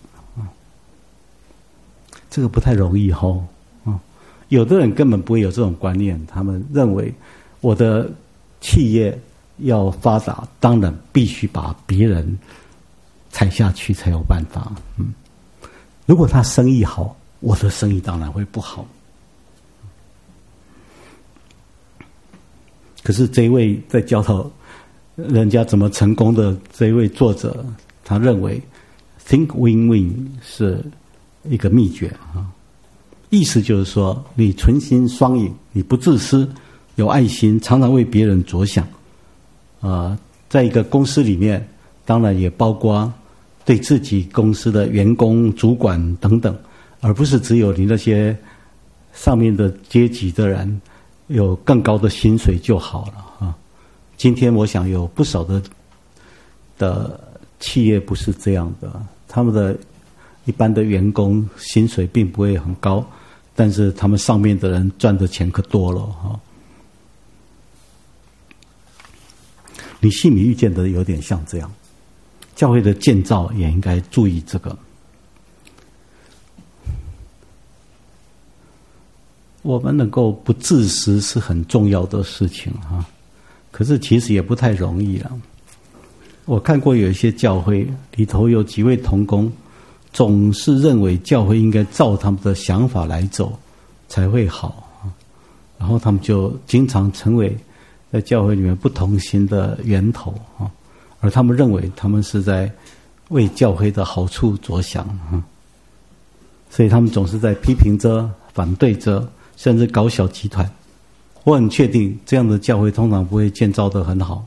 Speaker 1: 这个不太容易吼啊！有的人根本不会有这种观念，他们认为我的企业要发达，当然必须把别人踩下去才有办法。如果他生意好，我的生意当然会不好。可是这一位在教导人家怎么成功的这一位作者，他认为 Think Win-Win 是一个秘诀啊，意思就是说，你存心双赢，你不自私，有爱心，常常为别人着想，在一个公司里面，当然也包括对自己公司的员工、主管等等，而不是只有你那些上面的阶级的人有更高的薪水就好了啊。今天我想有不少的企业不是这样的，他们的一般的员工薪水并不会很高，但是他们上面的人赚的钱可多了哈。尼希米遇见的有点像这样，教会的建造也应该注意这个。我们能够不自私是很重要的事情哈，可是其实也不太容易了。我看过有一些教会里头有几位同工，总是认为教会应该照他们的想法来走才会好，然后他们就经常成为在教会里面不同心的源头，而他们认为他们是在为教会的好处着想，所以他们总是在批评着、反对着，甚至搞小集团。我很确定这样的教会通常不会建造得很好。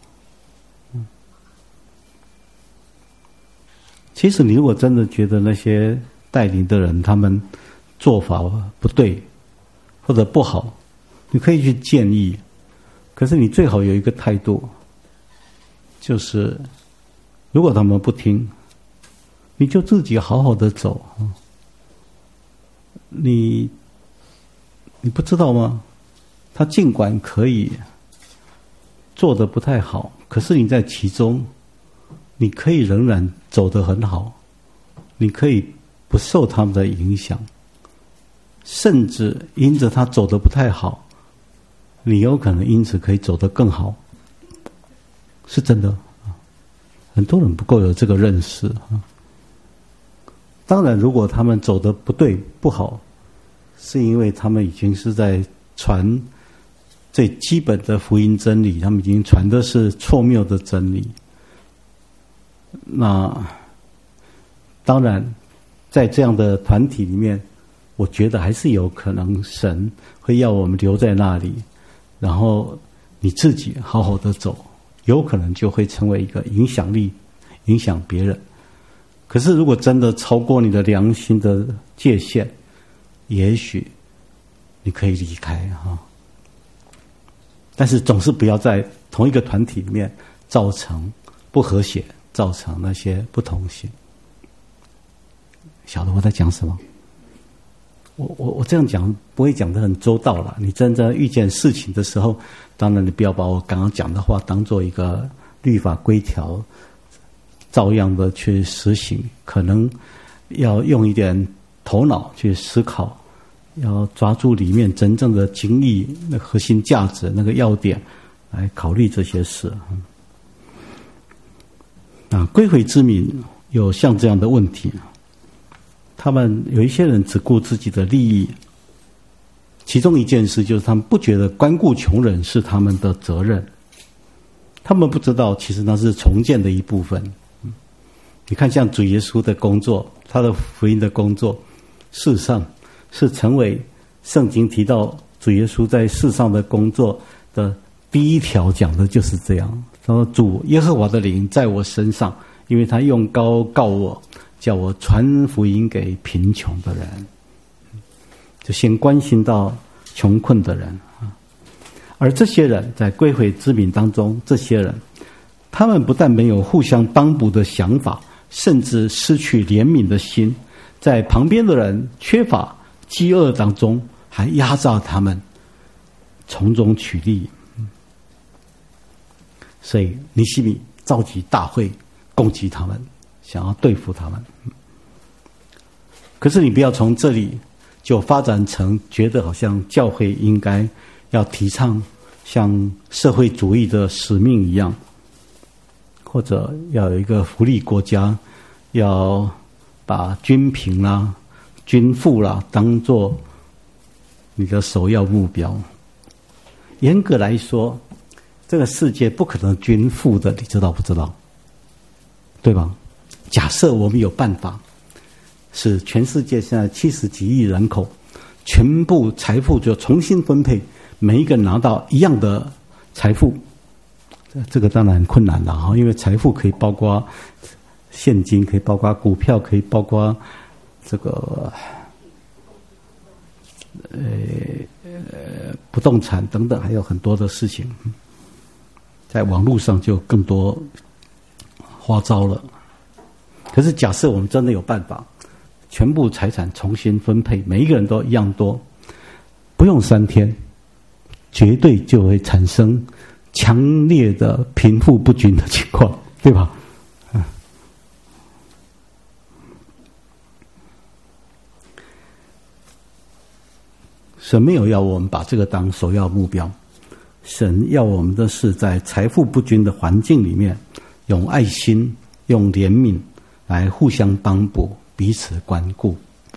Speaker 1: 其实你如果真的觉得那些带领的人他们做法不对或者不好，你可以去建议，可是你最好有一个态度，就是如果他们不听，你就自己好好的走， 你不知道吗？他尽管可以做得不太好，可是你在其中，你可以仍然走得很好，你可以不受他们的影响，甚至因着他走得不太好，你有可能因此可以走得更好，是真的。很多人不够有这个认识啊。当然，如果他们走得不对不好，是因为他们已经是在传最基本的福音真理，他们已经传的是错谬的真理。那当然，在这样的团体里面，我觉得还是有可能神会要我们留在那里，然后你自己好好的走，有可能就会成为一个影响力，影响别人。可是如果真的超过你的良心的界限，也许你可以离开哈。但是总是不要在同一个团体里面造成不和谐，造成那些不同性。晓得我在讲什么？我这样讲不会讲得很周到了。你真正遇见事情的时候，当然你不要把我刚刚讲的话当做一个律法规条，照样的去实行。可能要用一点头脑去思考，要抓住里面真正的精义、那核心价值、那个要点来考虑这些事。归回之民有像这样的问题，他们有一些人只顾自己的利益，其中一件事就是他们不觉得关顾穷人是他们的责任，他们不知道其实那是重建的一部分。你看像主耶稣的工作，他的福音的工作，事实上是成为圣经提到主耶稣在世上的工作的第一条，讲的就是这样。他说主耶和华的灵在我身上，因为他用膏膏我，叫我传福音给贫穷的人，就先关心到穷困的人。而这些人在归回之民当中，这些人他们不但没有互相帮补的想法，甚至失去怜悯的心，在旁边的人缺乏饥饿当中还压榨他们，从中取利。所以尼希米召集大会攻击他们，想要对付他们。可是你不要从这里就发展成觉得好像教会应该要提倡像社会主义的使命一样，或者要有一个福利国家，要把均贫啦、均富啦当作你的首要目标。严格来说，这个世界不可能均富的，你知道不知道？对吧？假设我们有办法使全世界现在70几亿人口全部财富就重新分配，每一个人拿到一样的财富，这个当然很困难了哈，因为财富可以包括现金，可以包括股票，可以包括这个不动产等等，还有很多的事情。在网络上就更多花招了。可是假设我们真的有办法全部财产重新分配，每一个人都一样多，不用3天，绝对就会产生强烈的贫富不均的情况，对吧？神没有要我们把这个当首要目标，神要我们的是在财富不均的环境里面，用爱心、用怜悯来互相帮补，彼此关顾。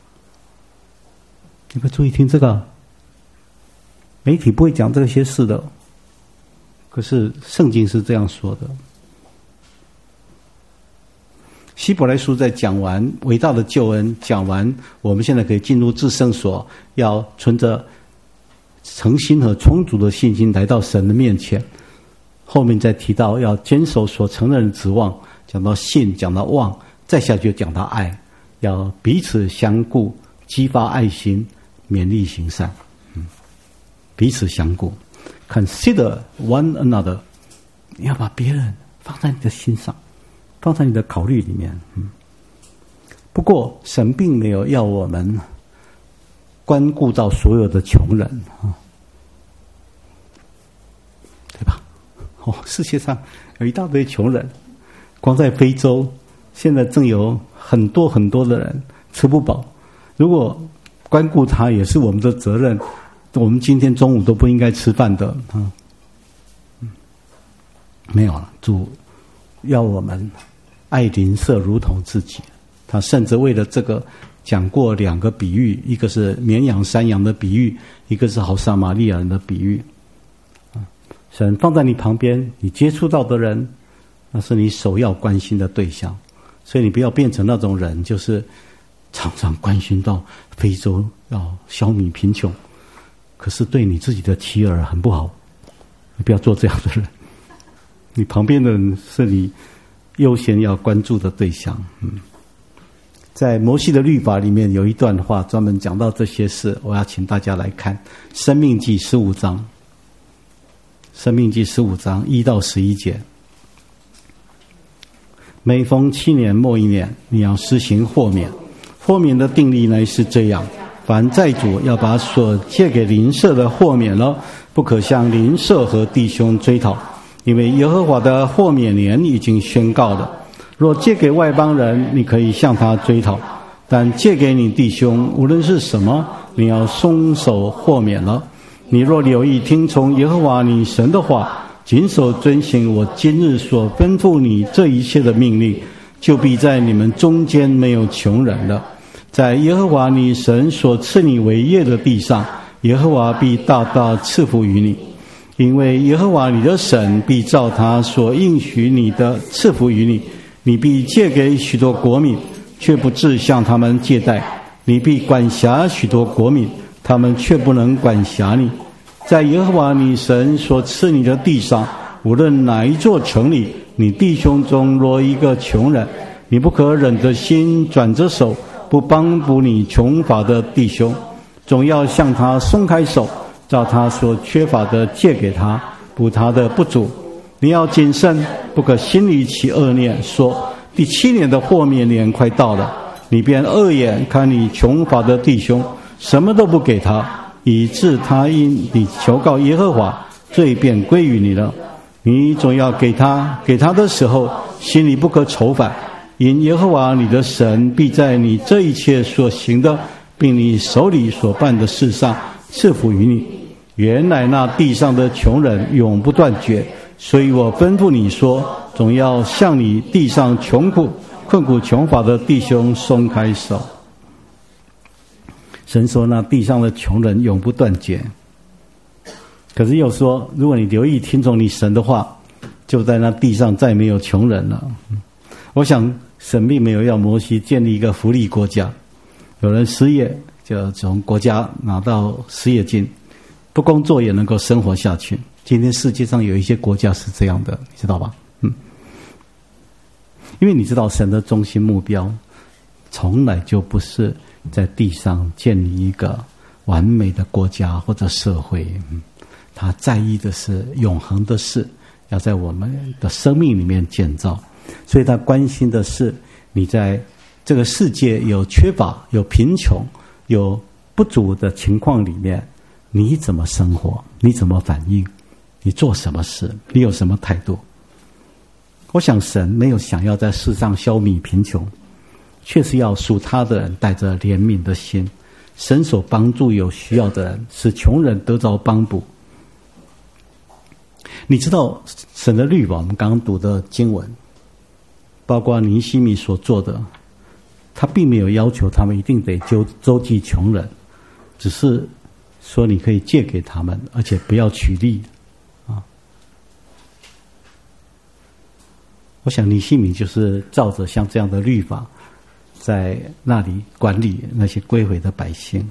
Speaker 1: 你可注意听这个，媒体不会讲这些事的，可是圣经是这样说的。希伯来书在讲完伟大的救恩，讲完我们现在可以进入至圣所，要存着诚心和充足的信心来到神的面前，后面再提到要坚守所承认的指望，讲到信，讲到望，再下去讲到爱，要彼此相顾，激发爱心，勉励行善。彼此相顾 ，consider one another， 你要把别人放在你的心上，放在你的考虑里面。不过神并没有要我们关顾到所有的穷人啊，对吧？世界上有一大堆穷人，光在非洲现在正有很多很多的人吃不饱。如果关顾他也是我们的责任，我们今天中午都不应该吃饭的啊。没有了，主要我们爱邻舍如同自己。他甚至为了这个讲过2个比喻，一个是绵羊山羊的比喻，一个是好撒玛利亚人的比喻。神放在你旁边，你接触到的人，那是你首要关心的对象。所以你不要变成那种人，就是常常关心到非洲要消弭贫穷，可是对你自己的妻儿很不好。你不要做这样的人。你旁边的人是你优先要关注的对象。在摩西的律法里面有一段话专门讲到这些事，我要请大家来看申命记15章。申命记15章1到11节。每逢7年末1年，你要施行豁免。豁免的定例呢是这样：凡债主要把所借给邻舍的豁免了，不可向邻舍和弟兄追讨，因为耶和华的豁免年已经宣告了。若借给外邦人，你可以向他追讨，但借给你弟兄，无论是什么，你要松手豁免了。你若留意听从耶和华你神的话，谨守遵行我今日所吩咐你这一切的命令，就必在你们中间没有穷人了。在耶和华你神所赐你为业的地上，耶和华必大大赐福于你。因为耶和华你的神必照他所应许你的赐福于你。你必借给许多国民，却不致向他们借贷；你必管辖许多国民，他们却不能管辖你。在耶和华你神所赐你的地上，无论哪一座城里，你弟兄中若一个穷人，你不可忍着心转着手，不帮补你穷乏的弟兄，总要向他松开手，照他所缺乏的借给他，补他的不足。你要谨慎，不可心里起恶念，说第7年的豁免年快到了，你便恶眼看你穷乏的弟兄，什么都不给他，以致他因你求告耶和华，罪便归于你了。你总要给他，给他的时候，心里不可愁烦，因耶和华你的神必在你这一切所行的，并你手里所办的事上赐福于你。原来那地上的穷人永不断绝，所以我吩咐你说，总要向你地上困苦穷乏的弟兄松开手。神说那地上的穷人永不断绝，可是又说，如果你留意听从你神的话，就在那地上再没有穷人了。我想神并没有要摩西建立一个福利国家，有人失业就从国家拿到失业金，不工作也能够生活下去。今天世界上有一些国家是这样的，你知道吧？因为你知道神的中心目标从来就不是在地上建立一个完美的国家或者社会，他在意的是永恒的事，要在我们的生命里面建造。所以他关心的是你在这个世界有缺乏、有贫穷、有不足的情况里面，你怎么生活，你怎么反应，你做什么事，你有什么态度。我想神没有想要在世上消弭贫穷，确实要属他的人带着怜悯的心，伸手帮助有需要的人，使穷人得着帮补。你知道神的律法，我们刚刚读的经文，包括尼希米所做的，他并没有要求他们一定得周济穷人，只是说你可以借给他们，而且不要取利啊。我想尼希米就是照着像这样的律法，在那里管理那些归回的百姓。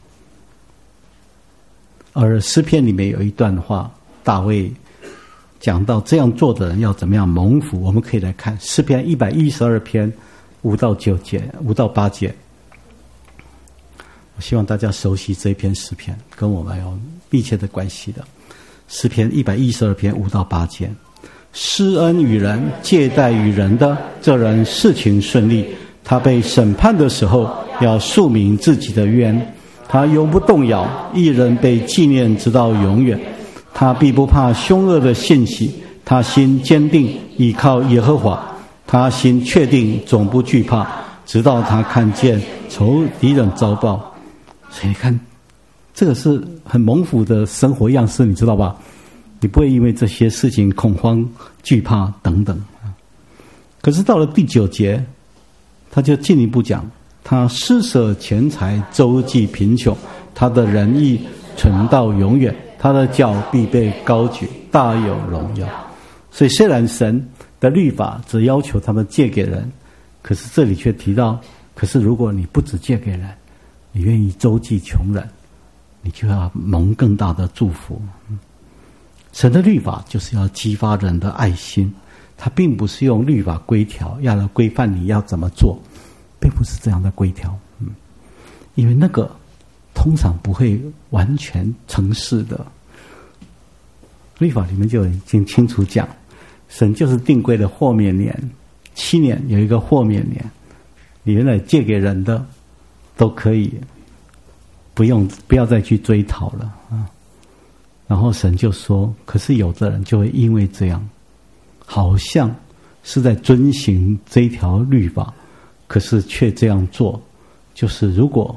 Speaker 1: 而诗篇里面有一段话，大卫讲到这样做的人要怎么样蒙福，我们可以来看诗篇112篇5到8节。我希望大家熟悉这一篇诗篇，跟我们有密切的关系的。诗篇112篇5到8节，施恩与人，借贷与人的，这人事情顺利，他被审判的时候要述明自己的冤。 他永不动摇，义人被纪念直到永远。他必不怕凶恶的信息，他心坚定，倚靠耶和华。他心确定，总不惧怕，直到他看见敌人遭报。所以你看，这个是很蒙福的生活样式，你知道吧？你不会因为这些事情恐慌、惧怕等等。可是到了第9节，他就进一步讲，他施舍钱财，周济贫穷，他的仁义存到永远，他的脚必被高举，大有荣耀。所以虽然神的律法只要求他们借给人，可是这里却提到，可是如果你不只借给人，你愿意周济穷人，你就要蒙更大的祝福。神的律法就是要激发人的爱心，他并不是用律法规条要来规范你要怎么做，并不是这样的规条。因为那个通常不会完全成事的。律法里面就已经清楚讲，神就是定规的豁免年，7年有一个豁免年，你原来借给人的都可以不要再去追讨了啊。然后神就说，可是有的人就会因为这样，好像是在遵行这一条律法，可是却这样做，就是如果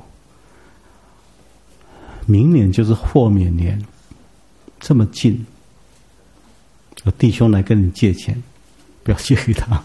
Speaker 1: 明年就是豁免年，这么近，有弟兄来跟你借钱，不要借给他，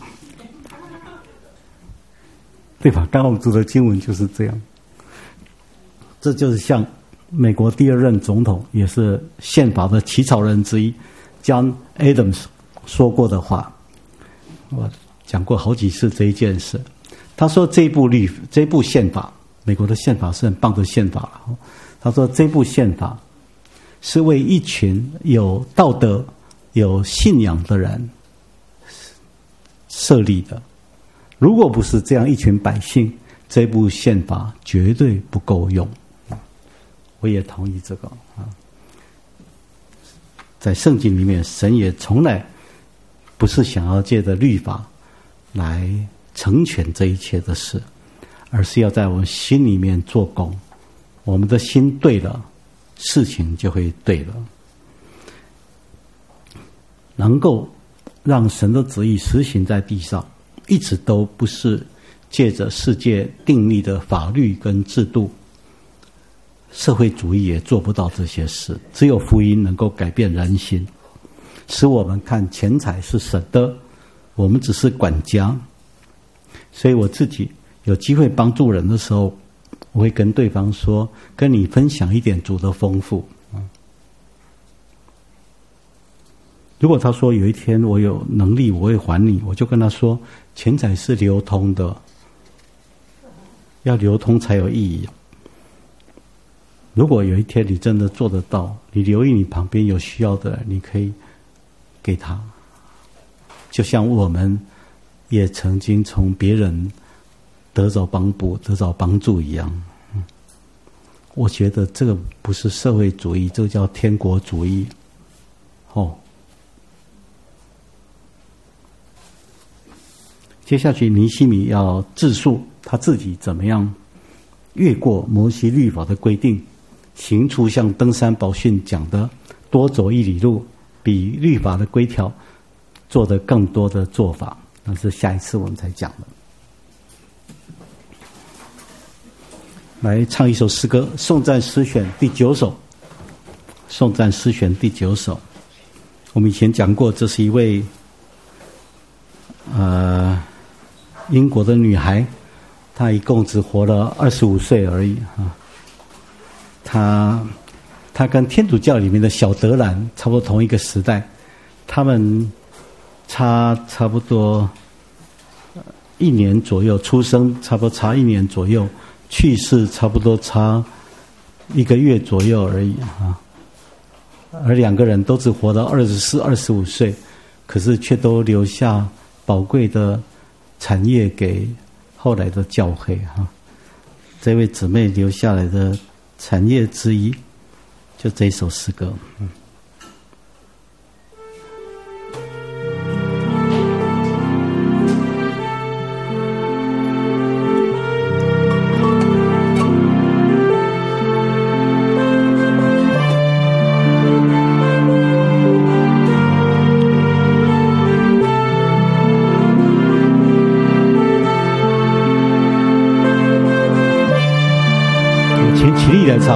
Speaker 1: 对吧？刚刚我们读的经文就是这样。这就是像美国第2任总统，也是宪法的起草人之一 John Adams 说过的话。我讲过好几次这一件事。他说这部宪法，美国的宪法是很棒的宪法。他说这部宪法是为一群有道德、有信仰的人设立的。如果不是这样一群百姓，这部宪法绝对不够用。我也同意这个啊。在圣经里面，神也从来不是想要借着律法来成全这一切的事，而是要在我们心里面做工。我们的心对了，事情就会对了。能够让神的旨意实行在地上，一直都不是借着世界订立的法律跟制度，社会主义也做不到这些事。只有福音能够改变人心，使我们看钱财是神的，我们只是管家。所以我自己有机会帮助人的时候，我会跟对方说，跟你分享一点主的丰富。如果他说有一天我有能力我会还你，我就跟他说，钱财是流通的，要流通才有意义。如果有一天你真的做得到，你留意你旁边有需要的人，你可以给他，就像我们也曾经从别人得着帮助一样。我觉得这个不是社会主义，这个叫天国主义。接下去尼希米要自述他自己怎么样越过摩西律法的规定，行出像登山宝训讲的多走1里路，比律法的规条做得更多的做法，那是下一次我们才讲的。来唱一首诗歌，颂赞诗选第9首。颂赞诗选第9首，我们以前讲过，这是一位英国的女孩，她一共只活了25岁而已啊。她跟天主教里面的小德兰差不多同一个时代，他们差不多1年左右，出生差不多差1年左右，去世差不多差1个月左右而已啊。而2个人都只活到24、25岁，可是却都留下宝贵的产业给后来的教会哈。这位姊妹留下来的产业之一，就这一首诗歌。 来唱。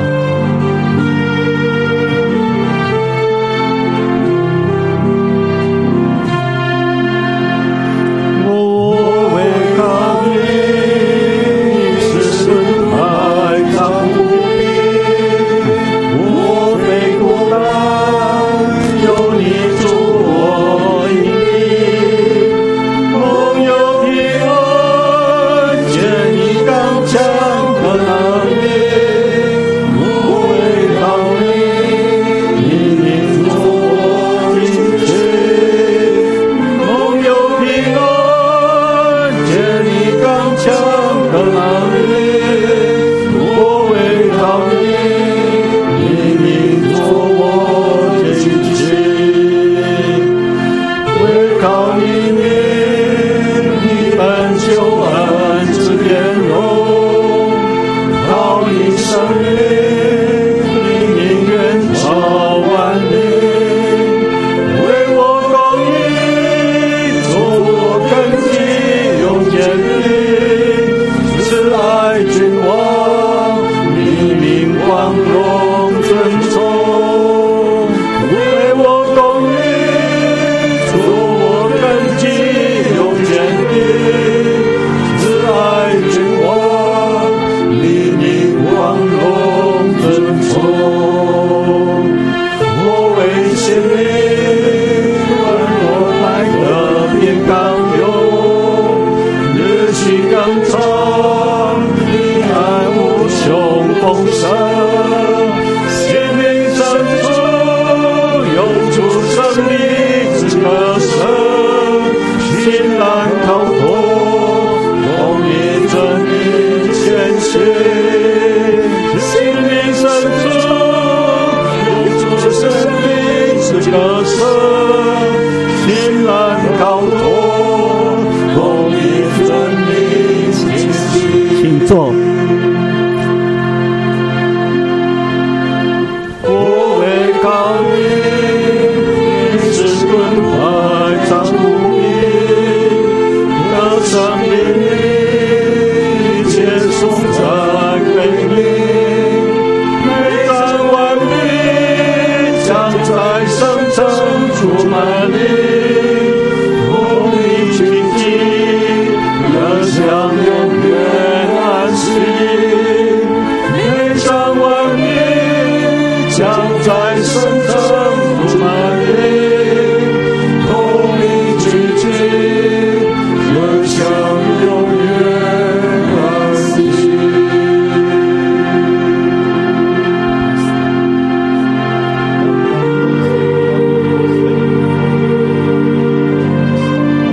Speaker 1: 请坐。